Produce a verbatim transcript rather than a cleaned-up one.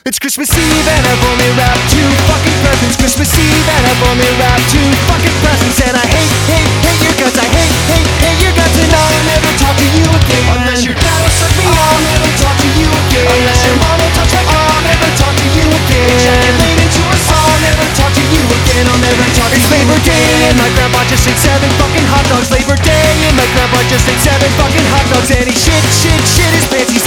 It's Christmas Eve and I've only wrapped two fucking presents. Christmas Eve and I've only wrapped two fucking presents. And I hate, hate, hate your guts. I hate, hate, hate your guts. And I'll never talk to you again. Unless your dad will suck me, I'll never talk to you again. Unless your mom will touch my arm, I'll never talk to you again. Ejaculate into a song, I'll never talk to you again. I'll never talk to you. It's Labor Day and my grandpa just ate seven fucking hot dogs. Labor Day and my grandpa just ate seven fucking hot dogs. And he shit, shit, shit his pants. He's